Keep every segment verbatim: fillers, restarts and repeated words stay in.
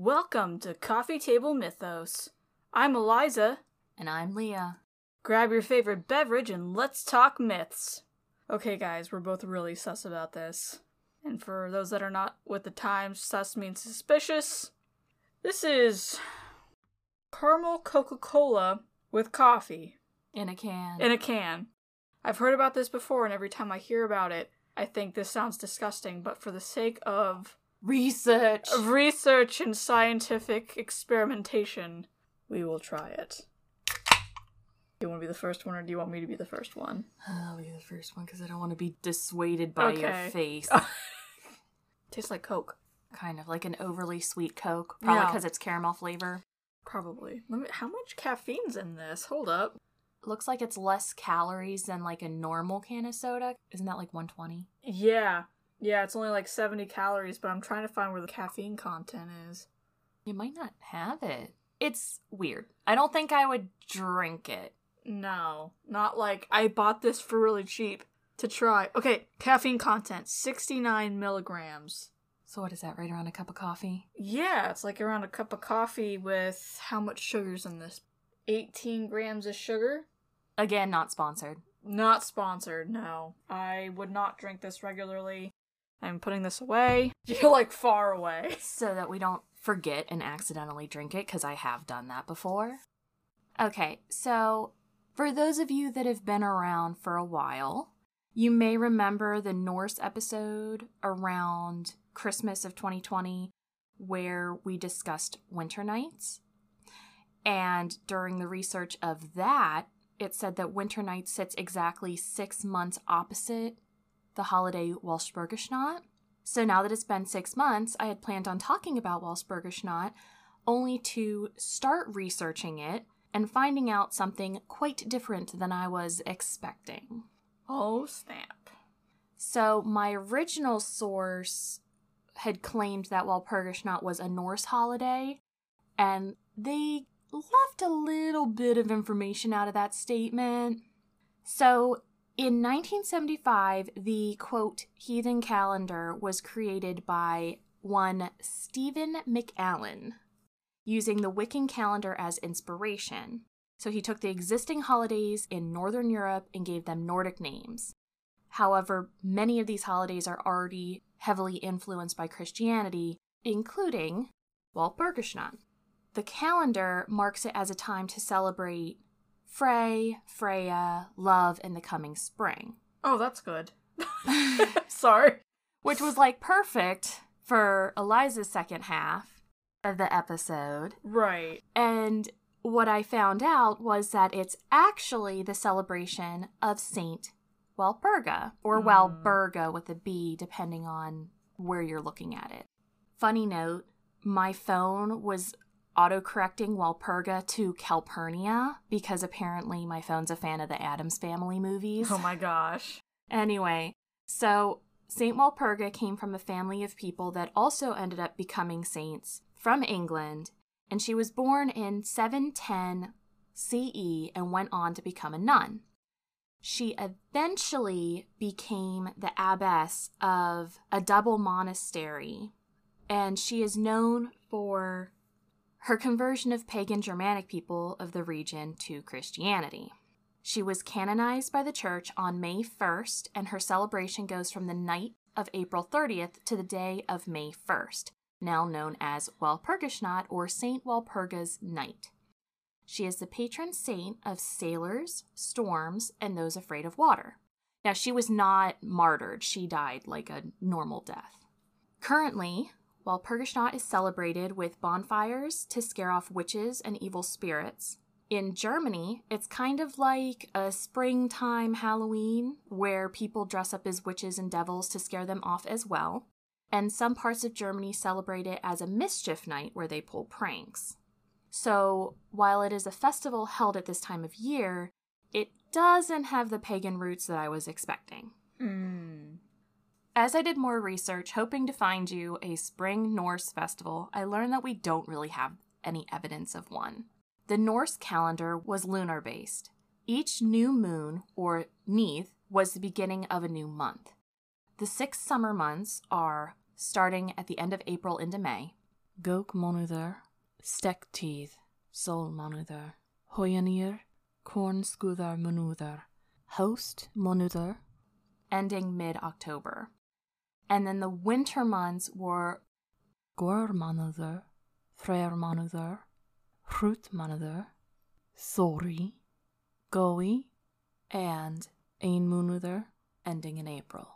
Welcome to Coffee Table Mythos. I'm Eliza. And I'm Leah. Grab your favorite beverage and let's talk myths. Okay guys, we're both really sus about this. And for those that are not with the times, sus means suspicious. This is caramel Coca-Cola with coffee. In a can. In a can. I've heard about this before, and every time I hear about it, I think this sounds disgusting, but for the sake of research, of research and scientific experimentation, we will try it. Do you want to be the first one, or do you want me to be the first one? I'll be the first one, because I don't want to be dissuaded by okay. your face. Tastes like Coke. Kind of like an overly sweet Coke. Probably because yeah. it's caramel flavor. Probably. Let me, how much caffeine's in this? Hold up. Looks like it's less calories than like a normal can of soda. Isn't that like one twenty? Yeah. Yeah, it's only like seventy calories, but I'm trying to find where the caffeine content is. You might not have it. It's weird. I don't think I would drink it. No. Not like, I bought this for really cheap to try. Okay, caffeine content, sixty-nine milligrams. So what is that, right around a cup of coffee? Yeah, it's like around a cup of coffee with how much sugar's in this? eighteen grams of sugar? Again, not sponsored. Not sponsored, no. I would not drink this regularly. I'm putting this away. You're like far away. So that we don't forget and accidentally drink it, because I have done that before. Okay, so for those of you that have been around for a while, you may remember the Norse episode around Christmas of twenty twenty where we discussed winter nights. And during the research of that, it said that winter nights sits exactly six months opposite the holiday Walpurgisnacht. So now that it's been six months, I had planned on talking about Walpurgisnacht, only to start researching it and finding out something quite different than I was expecting. Oh, snap. So my original source had claimed that Walpurgisnacht was a Norse holiday, and they left a little bit of information out of that statement. So in nineteen seventy-five, the, quote, heathen calendar was created by one Stephen McAllen, using the Wiccan calendar as inspiration. So he took the existing holidays in Northern Europe and gave them Nordic names. However, many of these holidays are already heavily influenced by Christianity, including Walpurgisnacht. The calendar marks it as a time to celebrate Frey, Freya, love, and the coming spring. Oh, that's good. Sorry. Which was like perfect for Eliza's second half of the episode. Right. And what I found out was that it's actually the celebration of Saint Walpurga, or mm. Walburga with a B, depending on where you're looking at it. Funny note, my phone was autocorrecting Walpurga to Calpurnia, because apparently my phone's a fan of the Addams Family movies. Oh my gosh. Anyway, so Saint Walpurga came from a family of people that also ended up becoming saints from England, and she was born in seven ten C E and went on to become a nun. She eventually became the abbess of a double monastery, and she is known for her conversion of pagan Germanic people of the region to Christianity. She was canonized by the church on May first, and her celebration goes from the night of April thirtieth to the day of May first, now known as Walpurgisnacht, or Saint Walpurga's Night. She is the patron saint of sailors, storms, and those afraid of water. Now, she was not martyred. She died like a normal death. Currently, Walpurgisnacht is celebrated with bonfires to scare off witches and evil spirits. In Germany, it's kind of like a springtime Halloween, where people dress up as witches and devils to scare them off as well. And some parts of Germany celebrate it as a mischief night, where they pull pranks. So, while it is a festival held at this time of year, it doesn't have the pagan roots that I was expecting. Mm. As I did more research, hoping to find you a spring Norse festival, I learned that we don't really have any evidence of one. The Norse calendar was lunar-based. Each new moon, or neath, was the beginning of a new month. The six summer months are starting at the end of April into May. Gok Monuther, Stekteeth, Sol Monuther, Hoyanir, Cornskuther Monuther, Host Monuther, ending mid-October. And then the winter months were Gor Monuther, Freyr Monuther, Hrut Monuther, Thori, Goi, and Ein Monuther, ending in April.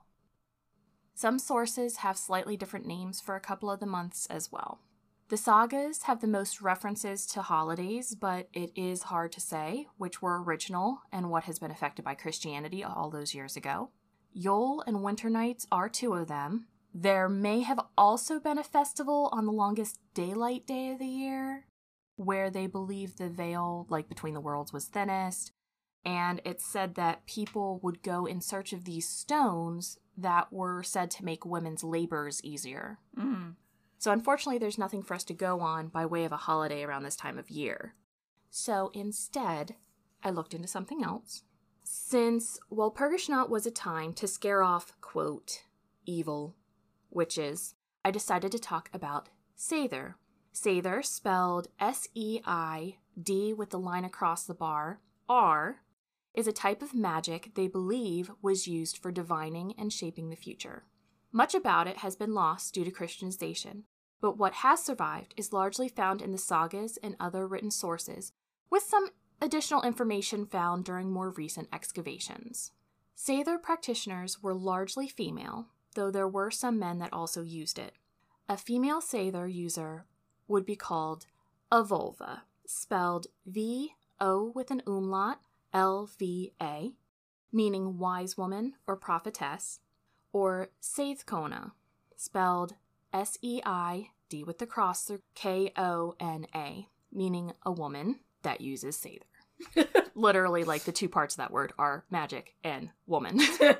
Some sources have slightly different names for a couple of the months as well. The sagas have the most references to holidays, but it is hard to say which were original and what has been affected by Christianity all those years ago. Yule and Winter Nights are two of them. There may have also been a festival on the longest daylight day of the year, where they believed the veil, like between the worlds, was thinnest, and it's said that people would go in search of these stones that were said to make women's labors easier. Mm. So unfortunately, there's nothing for us to go on by way of a holiday around this time of year. So instead, I looked into something else. Since Walpurgisnacht was a time to scare off, quote, evil witches, I decided to talk about Seidr. Seidr, spelled S E I D with the line across the bar, R, is a type of magic they believe was used for divining and shaping the future. Much about it has been lost due to Christianization, but what has survived is largely found in the sagas and other written sources, with some additional information found during more recent excavations. Seidr practitioners were largely female, though there were some men that also used it. A female Seidr user would be called a Volva, spelled V O with an umlaut, L V A, meaning wise woman or prophetess, or Seidkona, spelled S E I D with the cross through K O N A, meaning a woman that uses Seidr. Literally, like, the two parts of that word are magic and woman.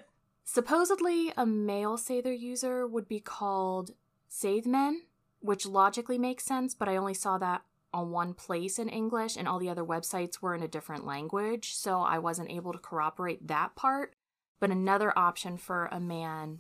Supposedly, a male Seidr user would be called Seidmen, which logically makes sense, but I only saw that on one place in English, and all the other websites were in a different language, so I wasn't able to corroborate that part. But another option for a man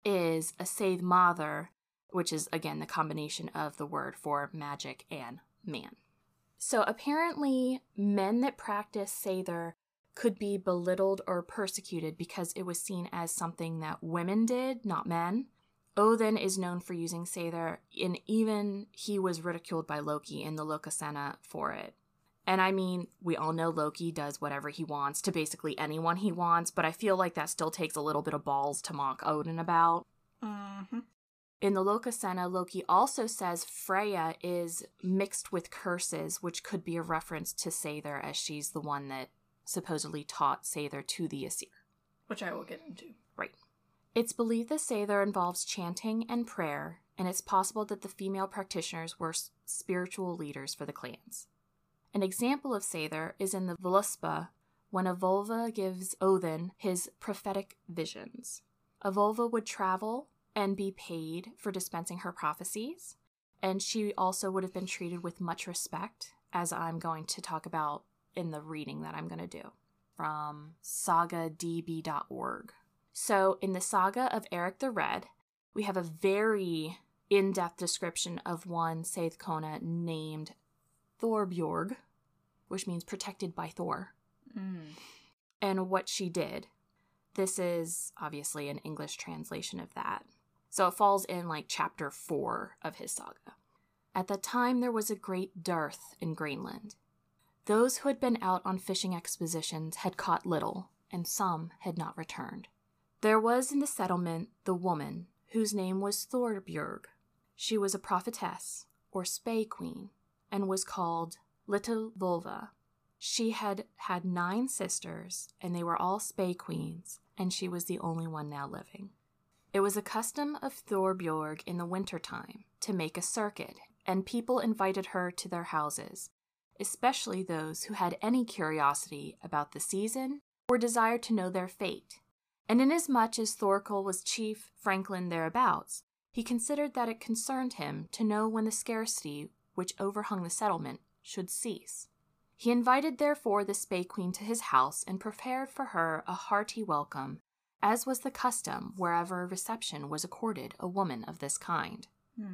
is a Seidmather, which is, again, the combination of the word for magic and man. So apparently, men that practice Seidr could be belittled or persecuted because it was seen as something that women did, not men. Odin is known for using Seidr, and even he was ridiculed by Loki in the Lokasenna for it. And I mean, we all know Loki does whatever he wants to basically anyone he wants, but I feel like that still takes a little bit of balls to mock Odin about. Mm-hmm. In the Lokasenna, Loki also says Freya is mixed with curses, which could be a reference to Seidr, as she's the one that supposedly taught Seidr to the Aesir. Which I will get into. Right. It's believed that Seidr involves chanting and prayer, and it's possible that the female practitioners were s- spiritual leaders for the clans. An example of Seidr is in the Voluspa, when a Volva gives Odin his prophetic visions. A Volva would travel and be paid for dispensing her prophecies, and she also would have been treated with much respect, as I'm going to talk about in the reading that I'm going to do from saga d b dot org. So in the saga of Eric the Red, we have a very in-depth description of one Seidkona named Thorbjorg, which means protected by Thor, Mm. and what she did. This is obviously an English translation of that. So it falls in like chapter four of his saga. At the time, there was a great dearth in Greenland. Those who had been out on fishing expeditions had caught little, and some had not returned. There was in the settlement the woman, whose name was Thorbjorg. She was a prophetess, or Spey Queen, and was called Little Volva. She had had nine sisters, and they were all Spey Queens, and she was the only one now living. It was a custom of Thorbjorg in the winter time to make a circuit, and people invited her to their houses, especially those who had any curiosity about the season or desired to know their fate. And inasmuch as Thorkel was chief franklin thereabouts, he considered that it concerned him to know when the scarcity which overhung the settlement should cease. He invited therefore the Spey Queen to his house and prepared for her a hearty welcome, as was the custom wherever a reception was accorded a woman of this kind. Hmm.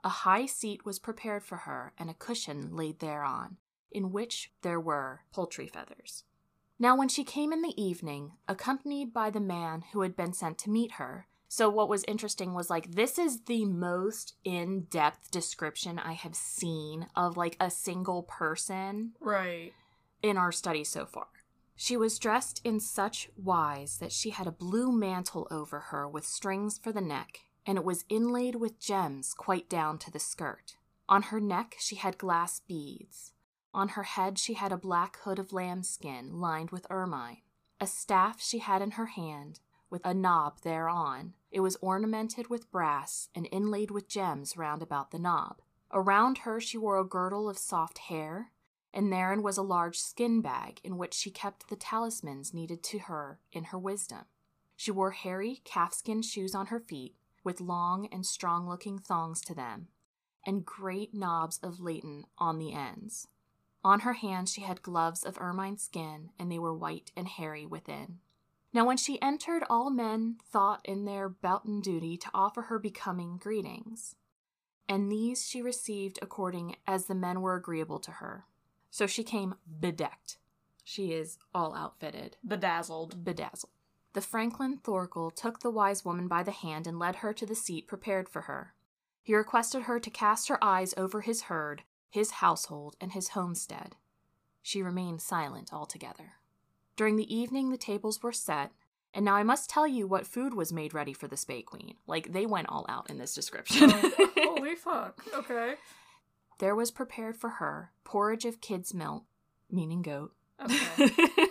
a high seat was prepared for her and a cushion laid thereon, in which there were poultry feathers. Now when she came in the evening, accompanied by the man who had been sent to meet her, so what was interesting was, like, this is the most in-depth description I have seen of, like, a single person Right. in our study so far. She was dressed in such wise that she had a blue mantle over her with strings for the neck, and it was inlaid with gems quite down to the skirt. On her neck she had glass beads. On her head she had a black hood of lambskin lined with ermine. A staff she had in her hand, with a knob thereon. It was ornamented with brass and inlaid with gems round about the knob. Around her she wore a girdle of soft hair, and therein was a large skin bag in which she kept the talismans needed to her in her wisdom. She wore hairy calfskin shoes on her feet, with long and strong-looking thongs to them, and great knobs of laton on the ends. On her hands she had gloves of ermine skin, and they were white and hairy within. Now when she entered, all men thought in their boughten duty to offer her becoming greetings, and these she received according as the men were agreeable to her. So she came bedecked. She is all outfitted. Bedazzled. Bedazzled. The Franklin Thorkel took the wise woman by the hand and led her to the seat prepared for her. He requested her to cast her eyes over his herd, his household, and his homestead. She remained silent altogether. During the evening the tables were set, and now I must tell you what food was made ready for the Spey Queen. Like, they went all out in this description. Oh, holy fuck. Okay. There was prepared for her porridge of kid's milk, meaning goat. Okay.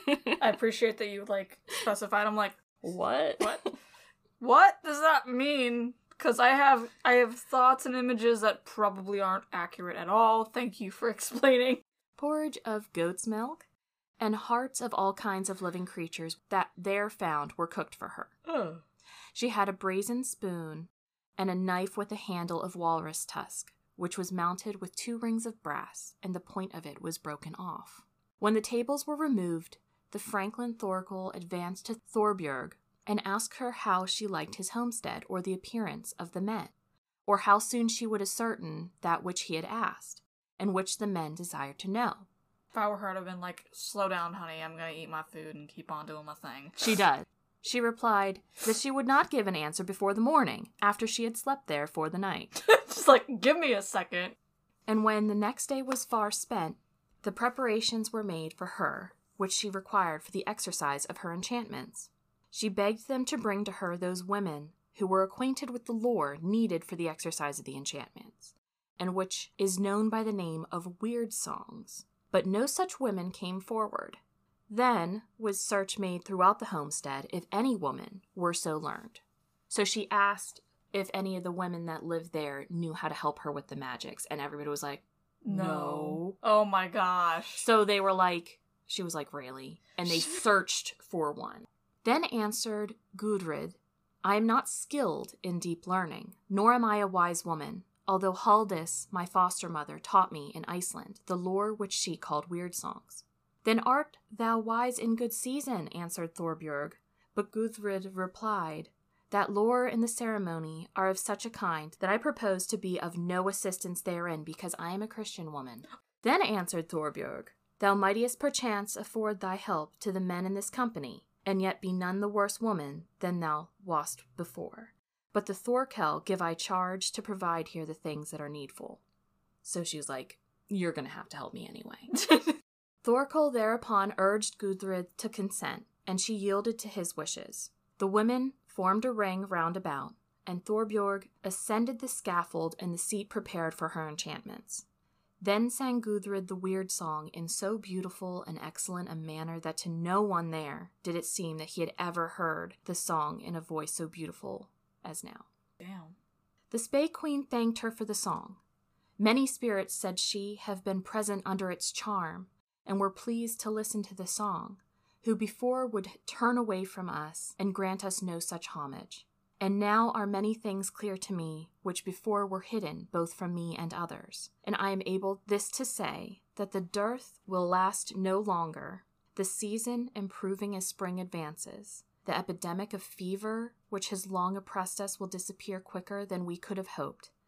I appreciate that you, like, specified. I'm like, what? what? What does that mean? Because I have I have thoughts and images that probably aren't accurate at all. Thank you for explaining. Porridge of goat's milk, and hearts of all kinds of living creatures that there found were cooked for her. Oh. She had a brazen spoon and a knife with a handle of walrus tusk, which was mounted with two rings of brass, and the point of it was broken off. When the tables were removed, the Franklin Thorkel advanced to Thorbjorg and asked her how she liked his homestead or the appearance of the men, or how soon she would ascertain that which he had asked, and which the men desired to know. If I were her, I'd have been like, slow down, honey, I'm gonna eat my food and keep on doing my thing. She does. She replied that she would not give an answer before the morning, after she had slept there for the night. Just like, give me a second. And when the next day was far spent, the preparations were made for her, which she required for the exercise of her enchantments. She begged them to bring to her those women who were acquainted with the lore needed for the exercise of the enchantments, and which is known by the name of weird songs. But no such women came forward. Then was search made throughout the homestead if any woman were so learned. So she asked if any of the women that lived there knew how to help her with the magics, and everybody was like, no. no. Oh my gosh. So they were like, she was like, really? And they searched for one. Then answered Gudrid, I am not skilled in deep learning, nor am I a wise woman, although Halldis, my foster mother, taught me in Iceland the lore which she called weird songs. Then art thou wise in good season, answered Thorbjorg. But Gudrid replied, that lore and the ceremony are of such a kind that I propose to be of no assistance therein, because I am a Christian woman. Then answered Thorbjorg, thou mightest perchance afford thy help to the men in this company, and yet be none the worse woman than thou wast before. But the Thorkel give I charge to provide here the things that are needful. So she was like, you're going to have to help me anyway. Thorkel thereupon urged Gudrid to consent, and she yielded to his wishes. The women formed a ring round about, and Thorbjorg ascended the scaffold and the seat prepared for her enchantments. Then sang Gudrid the weird song in so beautiful and excellent a manner that to no one there did it seem that he had ever heard the song in a voice so beautiful as now. Damn. The Spey Queen thanked her for the song. Many spirits, said she, have been present under its charm, and were pleased to listen to the song, who before would turn away from us and grant us no such homage. And now are many things clear to me, which before were hidden both from me and others. And I am able this to say, that the dearth will last no longer, the season improving as spring advances. The epidemic of fever, which has long oppressed us, will disappear quicker than we could have hoped,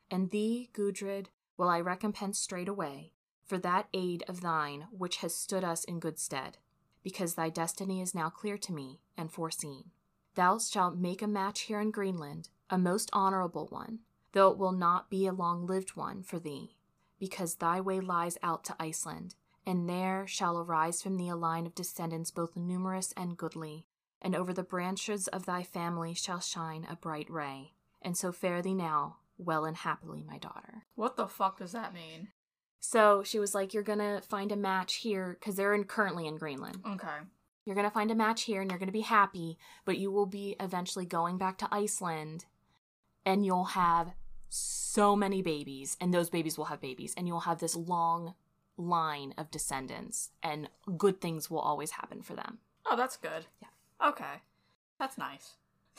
And thee, Gudrid, will I recompense straightway for that aid of thine which has stood us in good stead, because thy destiny is now clear to me and foreseen. Thou shalt make a match here in Greenland, a most honorable one, though it will not be a long-lived one for thee, because thy way lies out to Iceland, and there shall arise from thee a line of descendants both numerous and goodly, and over the branches of thy family shall shine a bright ray. And so fare thee now, well and happily, my daughter. What the fuck does that mean? So she was like, you're gonna find a match here, because they're in, currently in Greenland. Okay. You're gonna find a match here, and you're gonna be happy, but you will be eventually going back to Iceland, and you'll have so many babies, and those babies will have babies, and you'll have this long line of descendants, and good things will always happen for them. Oh, that's good. Yeah. Okay. That's nice.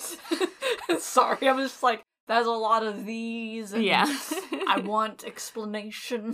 Sorry, I'm just like, there's a lot of these, and Yeah. I want explanation.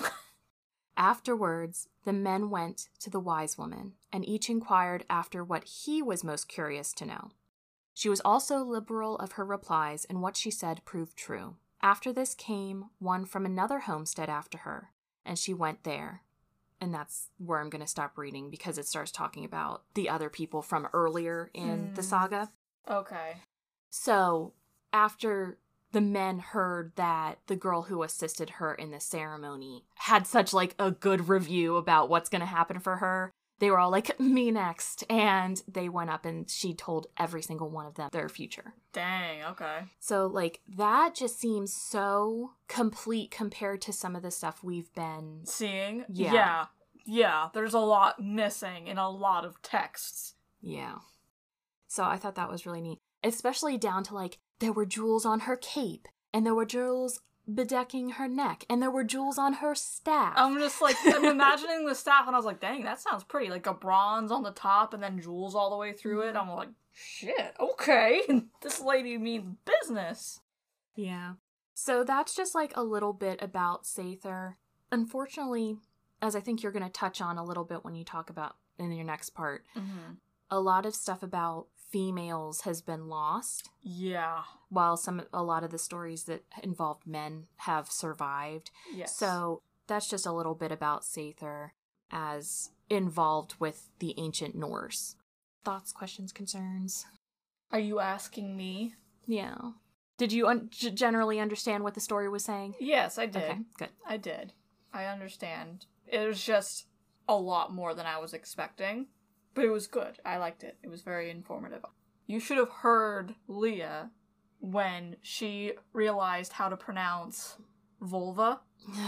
Afterwards, the men went to the wise woman, and each inquired after what he was most curious to know. She was also liberal of her replies, and what she said proved true. After this came one from another homestead after her, and she went there. And that's where I'm going to stop reading, because it starts talking about the other people from earlier in Mm. the saga. Okay. So, after the men heard that the girl who assisted her in the ceremony had such, like, a good review about what's going to happen for her, they were all like, me next. And they went up and she told every single one of them their future. Dang, okay. So, like, that just seems so complete compared to some of the stuff we've been... Seeing? Yeah. Yeah. Yeah, there's a lot missing in a lot of texts. Yeah. So I thought that was really neat. Especially down to, like, there were jewels on her cape, and there were jewels bedecking her neck, and there were jewels on her staff. I'm just like, I'm imagining the staff, and I was like, dang, that sounds pretty. Like a bronze on the top, and then jewels all the way through it. I'm like, shit, okay. This lady means business. Yeah. So that's just, like, a little bit about Sather. Unfortunately, as I think you're going to touch on a little bit when you talk about in your next part, Mm-hmm. a lot of stuff about females has been lost, Yeah. while some a lot of the stories that involved men have survived. Yes. So that's just a little bit about Sather as involved with the ancient Norse. Thoughts, questions, concerns? Are you asking me? Yeah. Did you un- g- generally understand what the story was saying? Yes, I did. Okay, good. I did. I understand. It was just a lot more than I was expecting. But it was good. I liked it. It was very informative. You should have heard Leah when she realized how to pronounce vulva.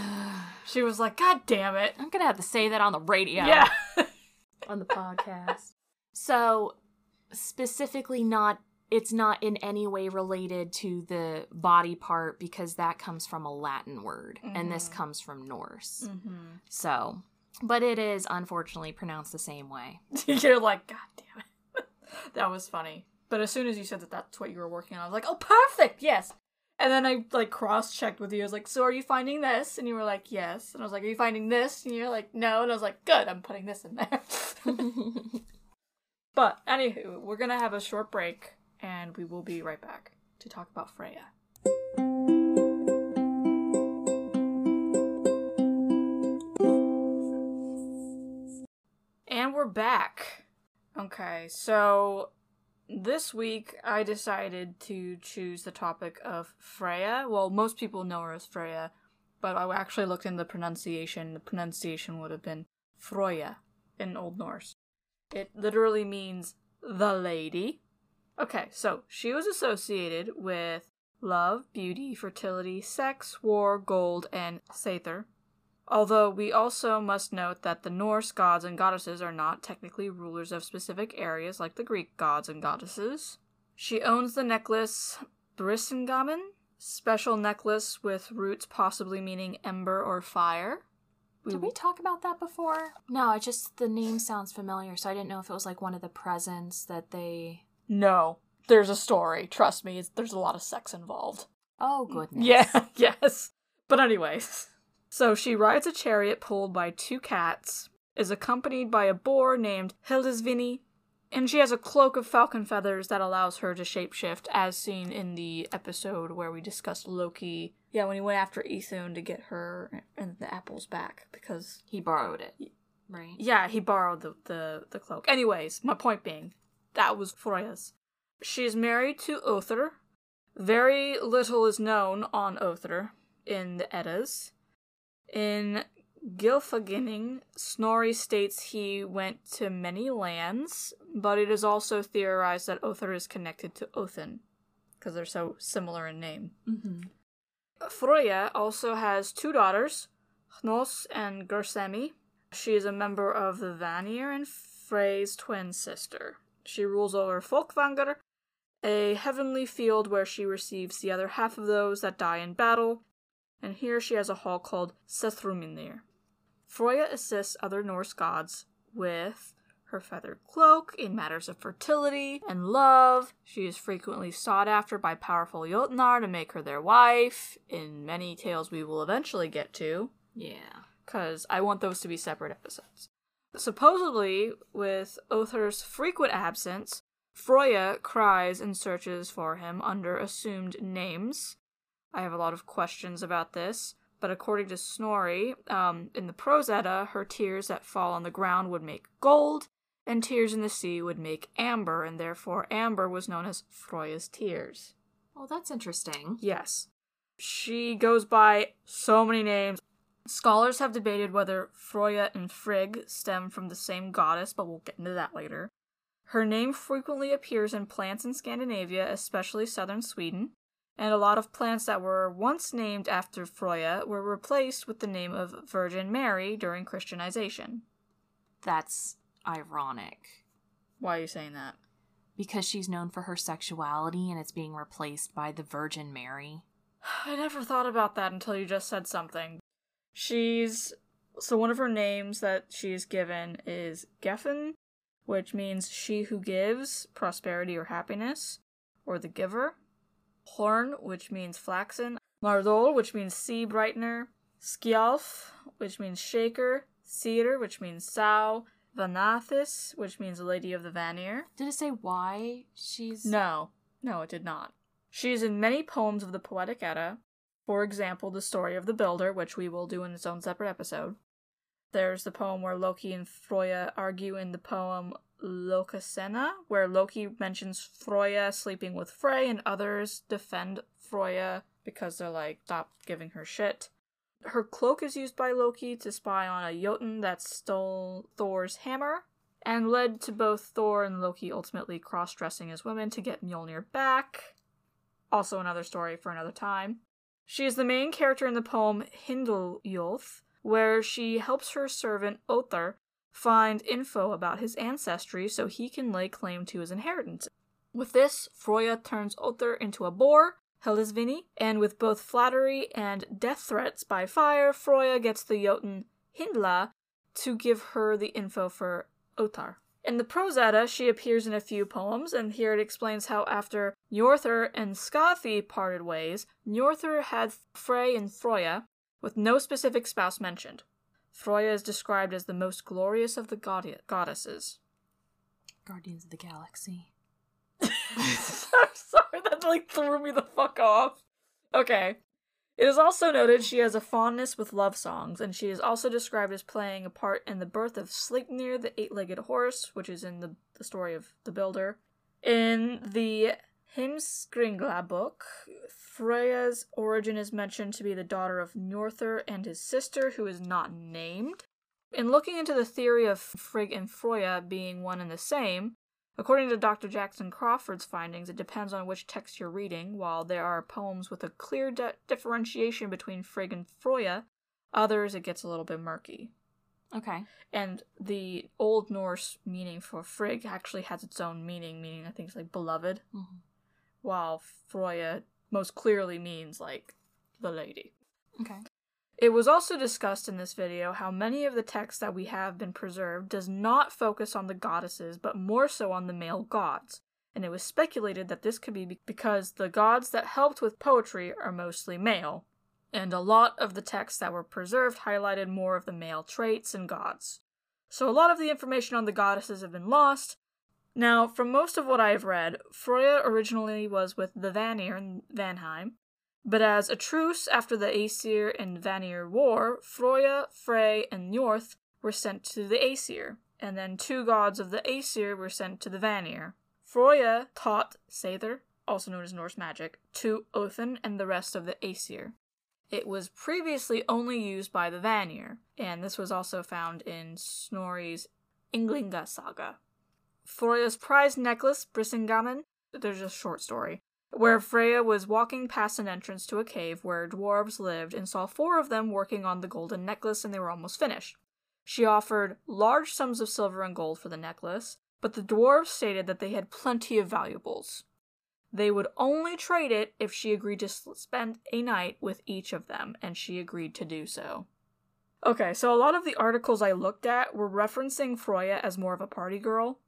She was like, God damn it. I'm gonna have to say that on the radio. Yeah. On the podcast. So, specifically not, it's not in any way related to the body part, because that comes from a Latin word, mm-hmm. and this comes from Norse. Mm-hmm. So, but it is unfortunately pronounced the same way. You're like, God damn it. That was funny. But as soon as you said that that's what you were working on, I was like, oh, perfect, yes. And then I, like, cross-checked with you. I was like, so are you finding this? And you were like, yes. And I was like, are you finding this? And you're like, no. And I was like, good, I'm putting this in there. But, anywho, we're gonna have a short break, and we will be right back to talk about Freya. And we're back. Okay, so this week I decided to choose the topic of Freya. Well, most people know her as Freya, but I actually looked in the pronunciation. The pronunciation would have been Froya in Old Norse. It literally means the lady. Okay, so she was associated with love, beauty, fertility, sex, war, gold, and Sather. Although we also must note that the Norse gods and goddesses are not technically rulers of specific areas like the Greek gods and goddesses. She owns the necklace Brisingamen, special necklace with roots possibly meaning ember or fire. We Did we talk about that before? No, it just, the name sounds familiar, so I didn't know if it was like one of the presents that they... No, there's a story. Trust me, it's, there's a lot of sex involved. Oh, goodness. Yeah, yes. But anyways... So she rides a chariot pulled by two cats, is accompanied by a boar named Hildisvini, And she has a cloak of falcon feathers that allows her to shapeshift, as seen in the episode where we discussed Loki. Yeah, when he went after Ithune to get her and the apples back, because... He borrowed it, right? Yeah, he borrowed the, the, the cloak. Anyways, my point being, that was Freya's. She is married to Othar. Very little is known on Othar in the Eddas. In Gylfaginning, Snorri states he went to many lands, but it is also theorized that Othar is connected to Othin, because they're so similar in name. Mm-hmm. Freya also has two daughters, Hnoss and Gersemi. She is a member of the Vanir and Frey's twin sister. She rules over Folkvanger, a heavenly field where she receives the other half of those that die in battle, and here she has a hall called Sethrumnir. Freya assists other Norse gods with her feathered cloak in matters of fertility and love. She is frequently sought after by powerful Jotnar to make her their wife, in many tales we will eventually get to. Yeah. Because I want those to be separate episodes. Supposedly, with Othar's frequent absence, Freya cries and searches for him under assumed names. I have a lot of questions about this, but according to Snorri, um, in the Prose Edda, her tears that fall on the ground would make gold, and tears in the sea would make amber, and therefore amber was known as Freya's tears. Well, that's interesting. Yes. She goes by so many names. Scholars have debated whether Freya and Frigg stem from the same goddess, but we'll get into that later. Her name frequently appears in plants in Scandinavia, especially southern Sweden, and a lot of plants that were once named after Freya were replaced with the name of Virgin Mary during Christianization. That's ironic. Why are you saying that? Because she's known for her sexuality and it's being replaced by the Virgin Mary. I never thought about that until you just said something. She's... So one of her names that she's given is Gefn, which means she who gives, prosperity or happiness, or the giver. Horn, which means flaxen. Mardol, which means sea brightener. Skjalf, which means shaker. Seer, which means sow. Vanathis, which means lady of the Vanir. Did it say why she's... No. No, it did not. She is in many poems of the Poetic Edda. For example, the story of the Builder, which we will do in its own separate episode. There's the poem where Loki and Freya argue in the poem Lokasenna, where Loki mentions Freya sleeping with Frey and others defend Freya because they're like, stop giving her shit. Her cloak is used by Loki to spy on a Jotun that stole Thor's hammer, and led to both Thor and Loki ultimately cross-dressing as women to get Mjolnir back. Also another story for another time. She is the main character in the poem Hyndlulth, where she helps her servant Othar find info about his ancestry so he can lay claim to his inheritance. With this, Freya turns Othar into a boar, Helisvini, and with both flattery and death threats by fire, Freya gets the Jotun Hyndla to give her the info for Othar. In the Prose Edda, she appears in a few poems, and here it explains how after Njorthur and Skathi parted ways, Njorthur had Frey and Freya, with no specific spouse mentioned. Freya is described as the most glorious of the god- goddesses. Guardians of the Galaxy. I'm sorry, that like threw me the fuck off. Okay. It is also noted she has a fondness with love songs, and she is also described as playing a part in the birth of Sleipnir, the eight-legged horse, which is in the, the story of the Builder. In the Heimskringla book, Freya's origin is mentioned to be the daughter of Njorthur and his sister, who is not named. In looking into the theory of Frigg and Freya being one and the same, according to Doctor Jackson Crawford's findings, it depends on which text you're reading. While there are poems with a clear de- differentiation between Frigg and Freya, others it gets a little bit murky. Okay. And the Old Norse meaning for Frigg actually has its own meaning, meaning I think it's like beloved, Mm-hmm. while Freya most clearly means like the lady. Okay. It was also discussed in this video how many of the texts that we have been preserved does not focus on the goddesses, but more so on the male gods. And it was speculated that this could be because the gods that helped with poetry are mostly male, and a lot of the texts that were preserved highlighted more of the male traits and gods. So a lot of the information on the goddesses have been lost, Now, from most of what I've read, Freya originally was with the Vanir in Vanheim, but as a truce after the Aesir and Vanir War, Freya, Frey, and Njorth were sent to the Aesir, and then two gods of the Aesir were sent to the Vanir. Freya taught Seidr, also known as Norse magic, to Othin and the rest of the Aesir. It was previously only used by the Vanir, and this was also found in Snorri's Ynglinga saga. Freya's prized necklace, Brisingamen, there's a short story, where Freya was walking past an entrance to a cave where dwarves lived and saw four of them working on the golden necklace and they were almost finished. She offered large sums of silver and gold for the necklace, but the dwarves stated that they had plenty of valuables. They would only trade it if she agreed to spend a night with each of them, and she agreed to do so. Okay, so a lot of the articles I looked at were referencing Freya as more of a party girl,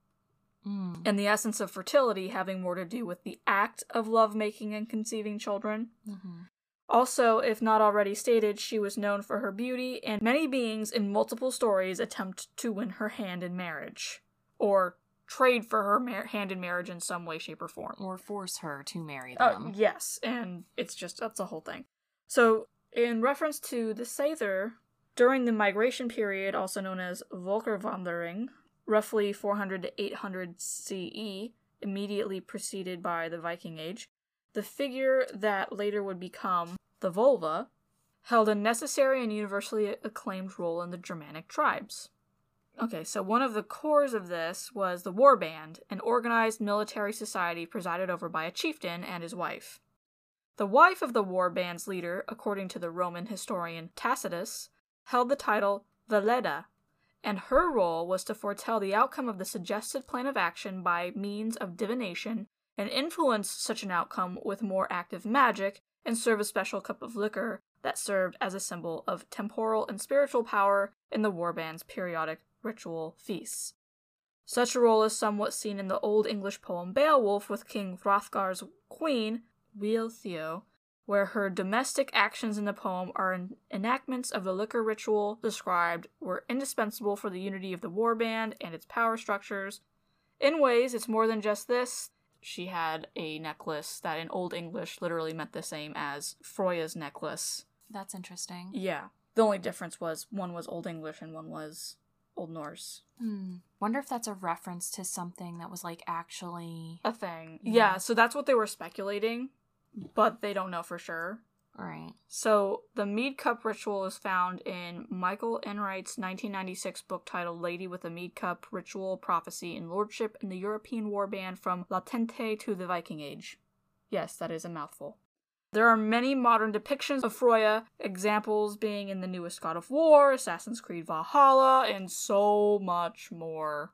Mm. and the essence of fertility having more to do with the act of lovemaking and conceiving children. Mm-hmm. Also, if not already stated, she was known for her beauty, and many beings in multiple stories attempt to win her hand in marriage, or trade for her mar- hand in marriage in some way, shape, or form. Or force her to marry Uh, them. yes, and it's just, that's the whole thing. So, in reference to the Seidr, during the migration period, also known as Volkerwandering, roughly four hundred to eight hundred C E, immediately preceded by the Viking Age, the figure that later would become the Volva held a necessary and universally acclaimed role in the Germanic tribes. Okay, so one of the cores of this was the warband, an organized military society presided over by a chieftain and his wife. The wife of the warband's leader, according to the Roman historian Tacitus, held the title Veleda, and her role was to foretell the outcome of the suggested plan of action by means of divination and influence such an outcome with more active magic and serve a special cup of liquor that served as a symbol of temporal and spiritual power in the warband's periodic ritual feasts. Such a role is somewhat seen in the Old English poem Beowulf with King Hrothgar's queen, Wealhtheow, where her domestic actions in the poem are en- enactments of the liquor ritual described were indispensable for the unity of the warband and its power structures. In ways, it's more than just this. She had a necklace that in Old English literally meant the same as Freya's necklace. That's interesting. Yeah. The only difference was one was Old English and one was Old Norse. Hmm. Wonder if that's a reference to something that was, like, actually A thing. Yeah. Yeah, so that's what they were speculating, but they don't know for sure. Right. So, the Mead Cup ritual is found in Michael Enright's nineteen ninety-six book titled Lady with a Mead Cup, Ritual, Prophecy, and Lordship in the European Warband from Latente to the Viking Age. Yes, that is a mouthful. There are many modern depictions of Freya, examples being in the newest God of War, Assassin's Creed Valhalla, and so much more.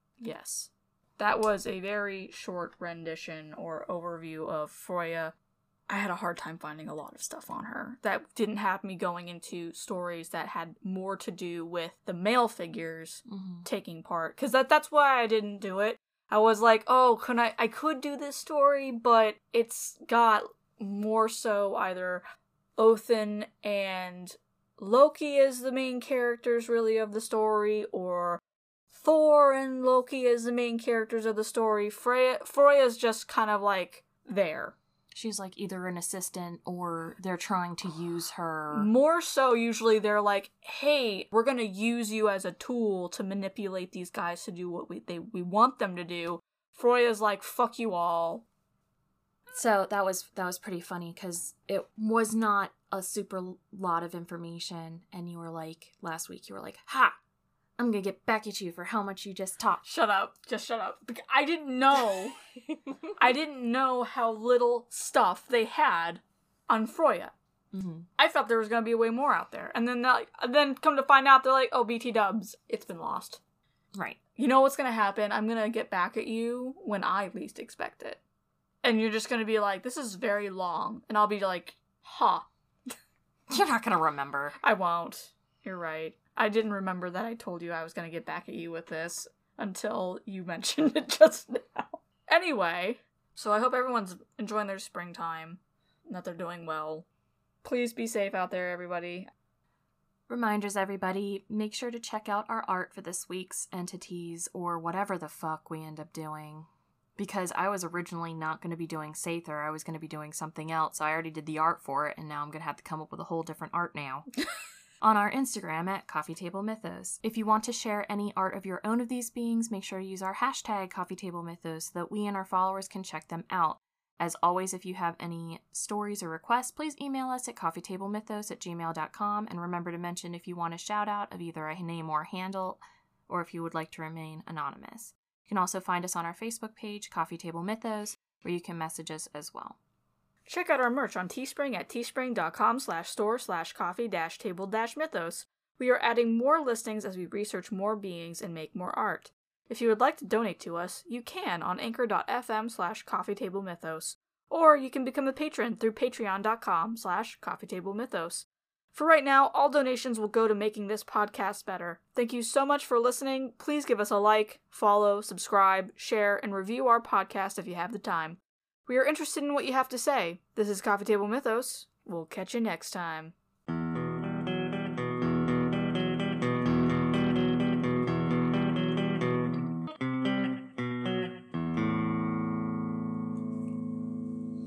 Yes. That was a very short rendition or overview of Freya. I had a hard time finding a lot of stuff on her. That didn't have me going into stories that had more to do with the male figures Mm-hmm. taking part. Because that, that's why I didn't do it. I was like, oh, can I, I could do this story, but it's got more so either Othin and Loki as the main characters really of the story, or Thor and Loki as the main characters of the story. Freya, Freya's just kind of like there. She's like either an assistant or they're trying to use her. More so, usually they're like, hey, we're gonna use you as a tool to manipulate these guys to do what we they we want them to do. Freya's like, fuck you all. So that was that was pretty funny because it was not a super lot of information, and you were like last week you were like, "Ha, I'm gonna get back at you for how much you just talked." Shut up, just shut up. Bec- I didn't know. I didn't know how little stuff they had on Freya. Mm-hmm. I thought there was gonna be way more out there, and then like, then come to find out they're like, oh, B T Dubs, it's been lost. Right. You know what's gonna happen? I'm gonna get back at you when I least expect it. And you're just gonna be like, this is very long. And I'll be like, huh. You're not gonna remember. I won't. You're right. I didn't remember that I told you I was gonna get back at you with this until you mentioned it just now. Anyway, so I hope everyone's enjoying their springtime and that they're doing well. Please be safe out there, everybody. Reminders, everybody, make sure to check out our art for this week's entities or whatever the fuck we end up doing. Because I was originally not going to be doing Sather, I was going to be doing something else. So I already did the art for it, and now I'm going to have to come up with a whole different art now. On our Instagram at Coffee Table Mythos. If you want to share any art of your own of these beings, make sure to use our hashtag Coffee Table Mythos so that we and our followers can check them out. As always, if you have any stories or requests, please email us at coffeetablemythos at gmail dot com, and remember to mention if you want a shout out of either a name or a handle, or if you would like to remain anonymous. You can also find us on our Facebook page, Coffee Table Mythos, where you can message us as well. Check out our merch on Teespring at teespring.com slash store slash coffee dash table dash mythos. We are adding more listings as we research more beings and make more art. If you would like to donate to us, you can on anchor.fm slash coffeetablemythos, or you can become a patron through patreon.com slash coffeetablemythos. For right now, all donations will go to making this podcast better. Thank you so much for listening. Please give us a like, follow, subscribe, share, and review our podcast if you have the time. We are interested in what you have to say. This is Coffee Table Mythos. We'll catch you next time.